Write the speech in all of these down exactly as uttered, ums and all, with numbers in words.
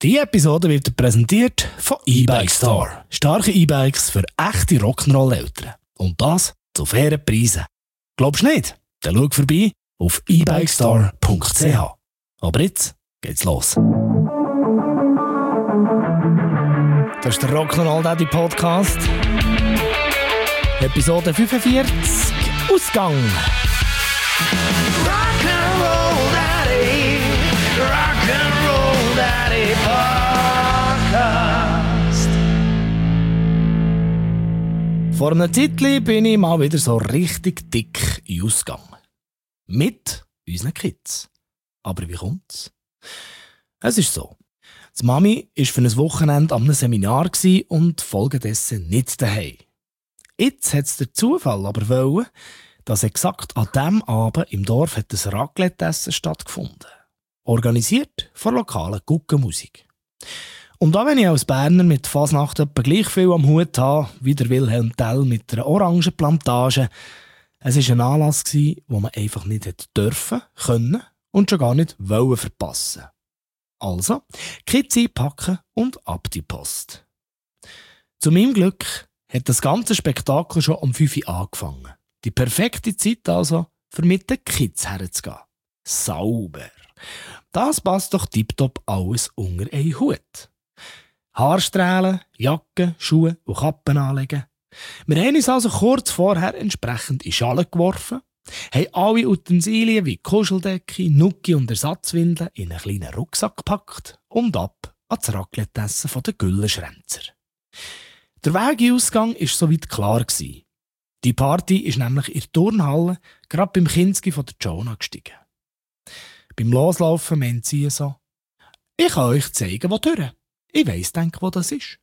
Diese Episode wird dir präsentiert von E-Bike Store. Starke E-Bikes für echte Rock'n'Roll-Eltern. Und das zu fairen Preisen. Glaubst du nicht? Dann schau vorbei auf e bike store punkt c h. Aber jetzt geht's los. Das ist der Rock'n'Roll Daddy Podcast. Episode fünfundvierzig. Ausgang. Rock'n'Roll Daddy, Rock'n'Roll Daddy Podcast. Vor einer Zeit bin ich mal wieder so richtig dick in Ausgang. Mit unseren Kids. Aber wie kommt's? Es ist so. Die Mami war für ein Wochenende an einem Seminar und folgedessen nicht daheim. Jetzt hat es der Zufall aber wollen, dass exakt an diesem Abend im Dorf hat ein Raclette-Essen stattgefunden. Organisiert von lokalen Guckenmusik. Und auch wenn ich als Berner mit Fasnacht etwa gleich viel am Hut habe, wie der Wilhelm Tell mit einer Orangenplantage, es war ein Anlass, den man einfach nicht hätte dürfen, können und schon gar nicht wollen verpassen. Also, Kids einpacken und ab die Post. Zu meinem Glück hat das ganze Spektakel schon um fünf Uhr angefangen. Die perfekte Zeit also, für mit den Kids herzugehen. Sauber. Das passt doch tipptopp alles unter einen Hut. Haarstrählen, Jacken, Schuhe und Kappen anlegen. Wir haben uns also kurz vorher entsprechend in Schalen geworfen, haben alle Utensilien wie Kuscheldecke, Nuki und Ersatzwindeln in einen kleinen Rucksack gepackt und ab ans Raclette-Essen von den Güllenschränzer. Der Weg in Ausgang war soweit klar. Die Party ist nämlich in der Turnhalle gerade beim Kinski von der Jonah gestiegen. Beim Loslaufen meint sie so: «Ich kann euch zeigen, wo durch. Ich weiss, denk, wo das ist.»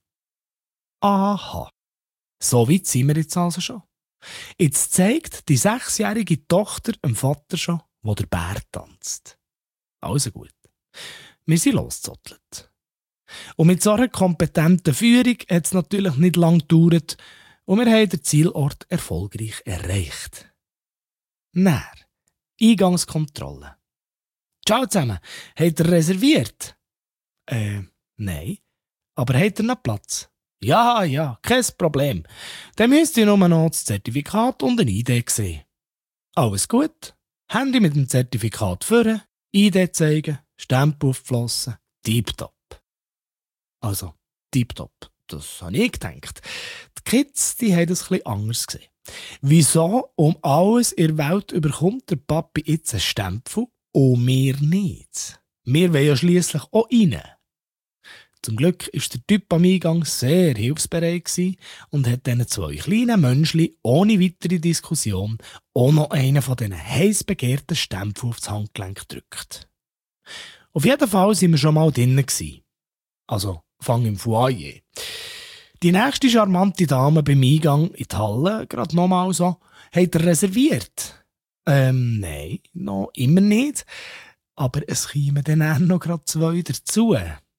Aha. So weit sind wir jetzt also schon. Jetzt zeigt die sechsjährige Tochter dem Vater schon, wo der Bär tanzt. Also gut. Wir sind losgezottelt. Und mit so einer kompetenten Führung hat es natürlich nicht lange gedauert und wir haben den Zielort erfolgreich erreicht. Näher. Eingangskontrolle. «Ciao zusammen. Habt ihr reserviert?» «Äh, nein. Aber habt ihr noch Platz?» «Ja, ja, kein Problem. Dann müsst ihr nur noch das Zertifikat und eine I D sehen.» «Alles gut. Handy mit dem Zertifikat führen, I D zeigen, Stempel aufgeflossen, tipptopp.» Also, tipptopp, das habe ich gedacht. Die Kids, die haben das etwas anders gesehen. Wieso um alles in der Welt überkommt der Papi jetzt einen Stempel und wir nicht? Wir wollen ja schliesslich auch rein. Zum Glück war der Typ am Eingang sehr hilfsbereit und hat diesen zwei kleinen Menschchen ohne weitere Diskussion auch noch einen von diesen heiß begehrten Stempeln aufs Handgelenk gedrückt. Auf jeden Fall waren wir schon mal drinnen. Also, fang im Foyer. Die nächste charmante Dame beim Eingang in die Halle, gerade nochmal so: «Habt ihr reserviert?» «Ähm, nein, noch immer nicht. Aber es kämen dann auch noch gerade zwei dazu.»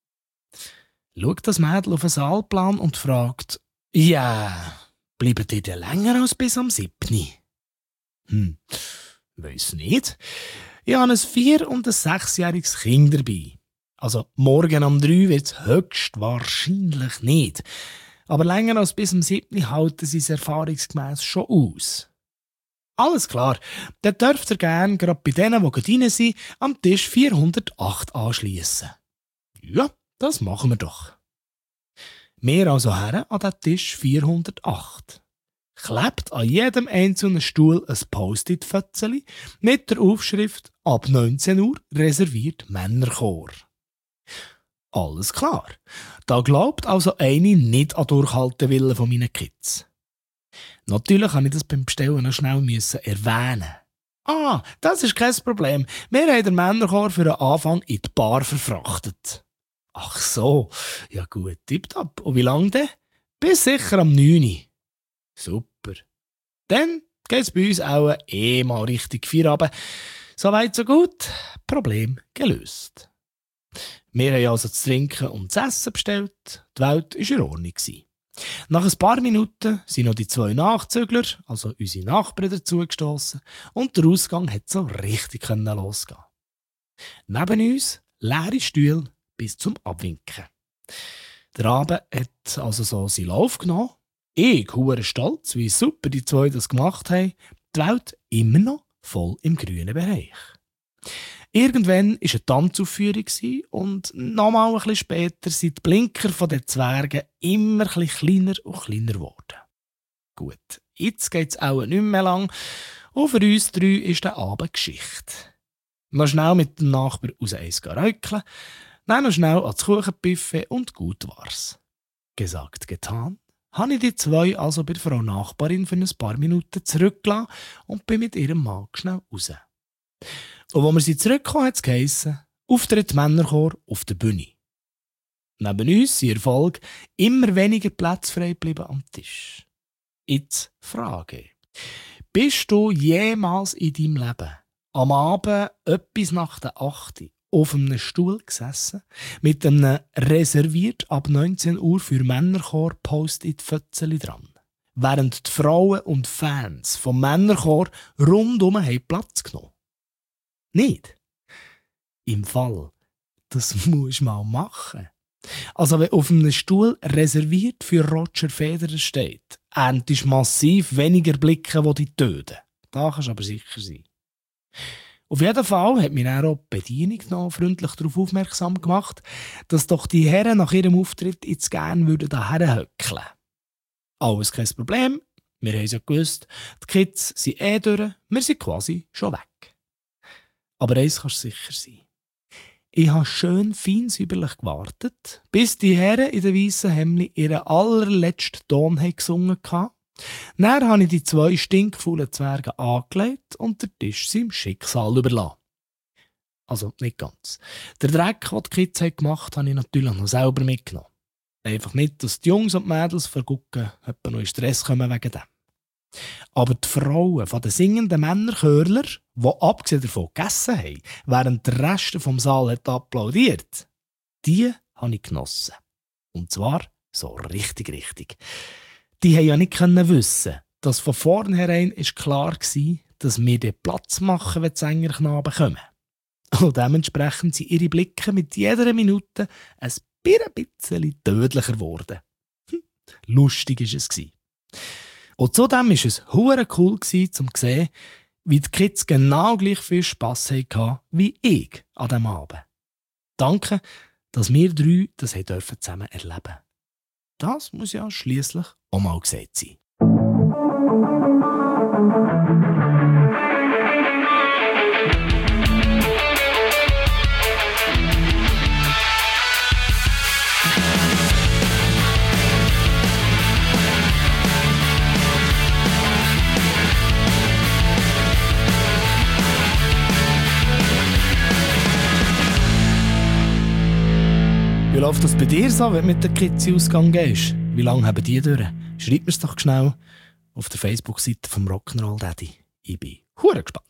Schaut das Mädel auf den Saalplan und fragt: «Ja, bleiben die denn länger als bis am siebten?» «Hm, weiss nicht. Ich habe ein vier- und ein sechsjähriges Kind dabei. Also morgen um drei wird es höchstwahrscheinlich nicht. Aber länger als bis am siebten halten sie es erfahrungsgemäss schon aus.» «Alles klar, dann dürft ihr gerne gerade bei denen, die gerade rein sind, am Tisch vierhundertacht anschliessen.» «Ja, das machen wir doch.» Wir also her an den Tisch vierhundertacht. Klebt an jedem einzelnen Stuhl ein Post-it-Fötzeli mit der Aufschrift «Ab neunzehn Uhr reserviert Männerchor». Alles klar. Da glaubt also eine nicht an Durchhaltewillen von meinen Kids. Natürlich musste ich das beim Bestellen noch schnell erwähnen. «Ah, das ist kein Problem. Wir haben den Männerchor für den Anfang in die Bar verfrachtet.» «Ach so, ja gut, tipptopp. Und wie lange denn?» «Bis sicher am neun Uhr.» «Super. Dann geht's bei uns auch eh mal richtig Feierabend. Soweit so gut. Problem gelöst.» Wir haben also zu trinken und zu essen bestellt. Die Welt war in Ordnung. Nach ein paar Minuten sind noch die zwei Nachzügler, also unsere Nachbarn, dazugestossen und der Ausgang hat so richtig losgehen. Neben uns leere Stühle, bis zum Abwinken. Der Abend hat also so seinen Lauf genommen. Ich, hure stolz, wie super die zwei das gemacht haben. Die Welt immer noch voll im grünen Bereich. Irgendwann war eine Tanzaufführung und nochmal ein bisschen später sind die Blinker der Zwerge immer ein bisschen kleiner und kleiner geworden. Gut, jetzt geht es auch nicht mehr lang und für uns drei ist der Abend Geschichte. Noch schnell mit dem Nachbar aus eins räucheln, dann noch schnell ans Kuchenbuffet und gut war's. Gesagt, getan, habe ich die zwei also bei der Frau Nachbarin für ein paar Minuten zurückgelassen und bin mit ihrem Mann schnell raus. Und als wir sie zurückkamen, hat es geheissen, Auftritt Männerchor auf der Bühne. Neben uns sind Erfolg immer weniger Plätze frei geblieben am Tisch. Jetzt Frage. Bist du jemals in deinem Leben am Abend etwas nach der acht auf einem Stuhl gesessen, mit einem reserviert ab neunzehn Uhr für Männerchor Post-it-Fötzeli dran, während die Frauen und Fans vom Männerchor rundum haben Platz genommen? Nicht? Im Fall, das musst du mal machen. Also wenn auf einem Stuhl reserviert für Roger Federer steht, erntest du massiv weniger Blicke, die dich töten. Da kannst du aber sicher sein. Auf jeden Fall hat mich dann auch die Bedienung noch freundlich darauf aufmerksam gemacht, dass doch die Herren nach ihrem Auftritt jetzt gerne würden daher höckeln. Alles kein Problem, wir haben es ja gewusst, die Kids sind eh durch, wir sind quasi schon weg. Aber eins kannst du sicher sein. Ich habe schön fein säuberlich gewartet, bis die Herren in den weißen Hemden ihren allerletzten Ton gesungen haben. Dann habe ich die zwei stinkfaulen Zwerge angelegt und den Tisch seinem Schicksal überlassen. Also nicht ganz. Der Dreck, den die Kids gemacht haben, habe ich natürlich noch selber mitgenommen. Einfach nicht, dass die Jungs und die Mädels vergucken, etwa noch in Stress kommen wegen dem. Aber die Frauen von den singenden Männerchörler, die abgesehen davon gegessen haben, während der Rest vom Saal hat applaudiert, die habe ich genossen. Und zwar so richtig, richtig. Die haben ja nicht wissen, dass von vornherein ist klar war, dass wir den Platz machen, wenn die Sängerknaben kommen. Und dementsprechend sind ihre Blicke mit jeder Minute ein bisschen tödlicher geworden. Hm, lustig war es. Und zudem war es hure cool, um zu sehen, wie die Kids genau gleich viel Spass hatten wie ich an diesem Abend. Danke, dass wir drei das zusammen erleben durften. Das muss ja schliesslich auch mal gesagt sein. Wie läuft das bei dir so, wenn du mit den Kids in den Ausgang gehst? Wie lange haben die durch? Schreib mir es doch schnell auf der Facebook-Seite vom Rock'n'Roll Daddy. Ich bin hure gespannt.